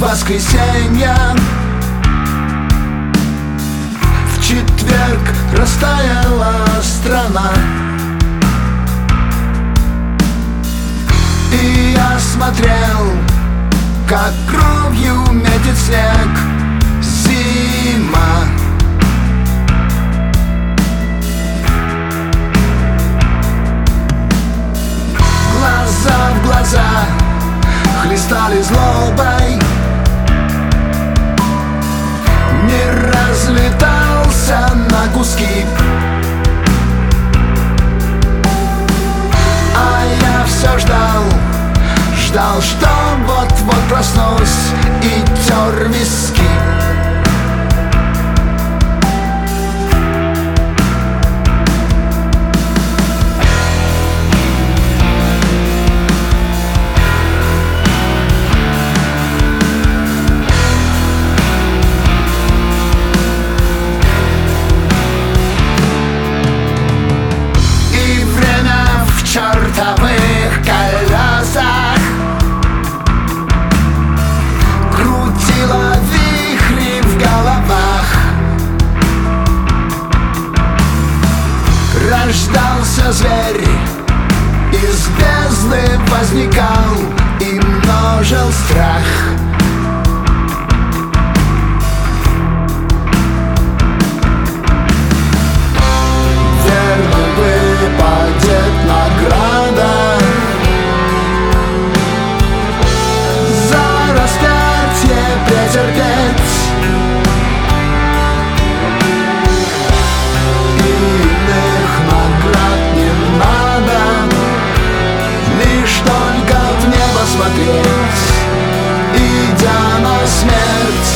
воскресенья. В четверг растаяла страна, и я смотрел, как кровью метит снег зима. Глаза в глаза хлестали злобой, мир разлетался на куски, а я все ждал, что вот-вот проснусь и тер виски. И время в чертовых колесах крутило вихри в головах. Рождался зверь, из бездны возникал и множил страх. Верно выпадет награда за распятие претерпеть. Иных наград не надо, лишь только в небо смотреть, идя на смерть.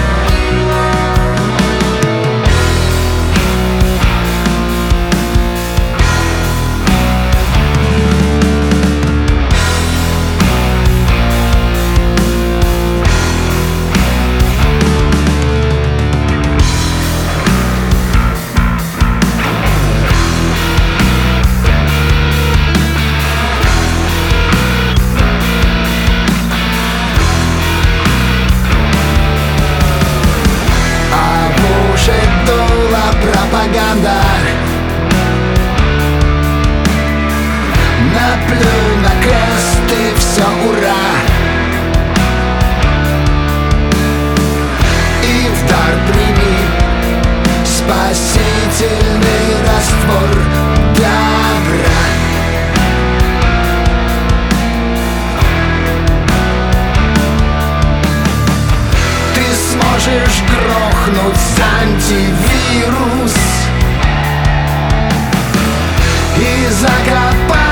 Пропаганда, наплюй на крест и все, ура. И в дар прими спасительный раствор добра. Ты сможешь грохнуть антивирус и закопать